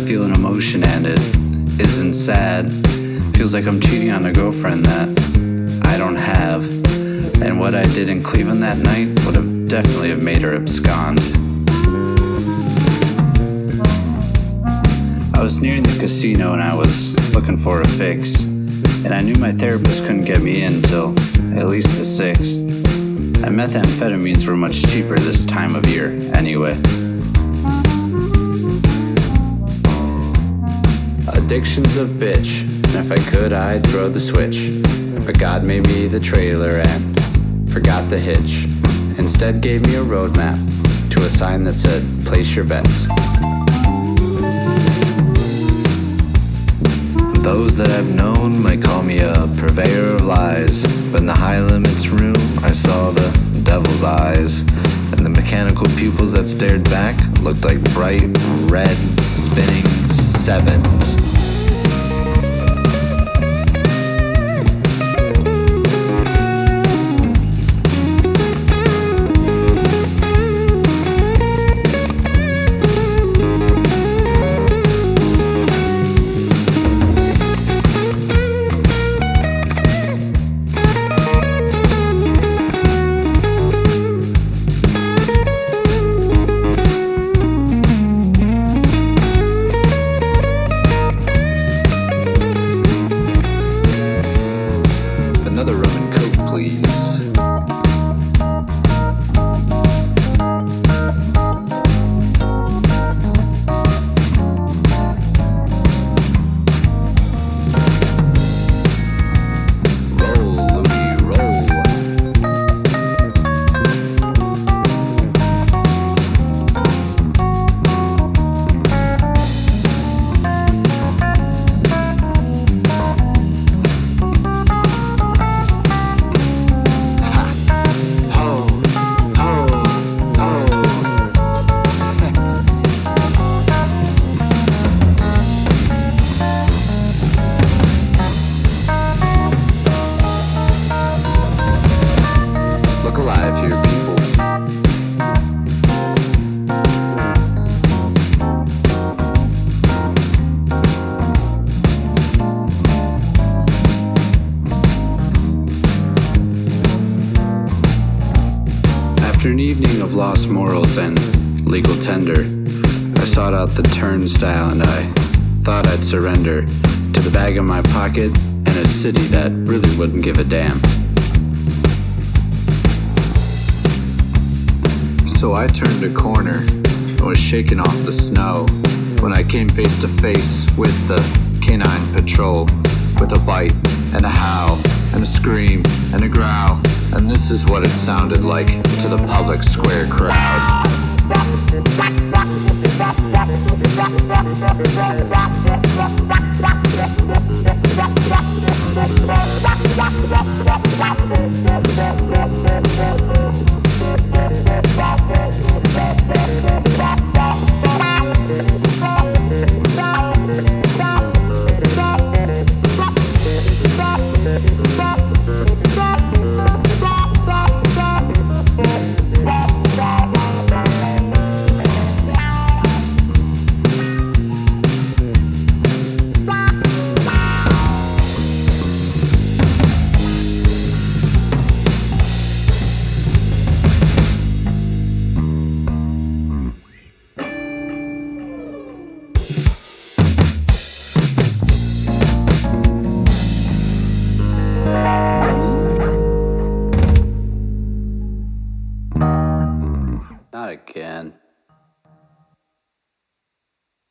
feel an emotion and it isn't sad. Feels like I'm cheating on a girlfriend that I don't have. And what I did in Cleveland that night would have definitely have made her abscond. I was nearing the casino and I was looking for a fix. And I knew my therapist couldn't get me in till at least the 6th. And methamphetamines were much cheaper this time of year anyway. Addiction's a bitch, and if I could I'd throw the switch. But God made me the trailer and forgot the hitch. Instead gave me a roadmap to a sign that said, place your bets. Those that I've known might call me a purveyor of lies, but in the high limits room I saw the devil's eyes, and the mechanical pupils that stared back looked like bright red spinning sevens. Another rum and coke, please. Roll, Louie, roll. Look alive here, people. After an evening of lost morals and legal tender, I sought out the turnstile and I thought I'd surrender to the bag in my pocket and a city that really wouldn't give a damn. So I turned a corner and was shaking off the snow when I came face to face with the canine patrol, with a bite and a howl and a scream and a growl, and this is what it sounded like to the public square crowd. Not again.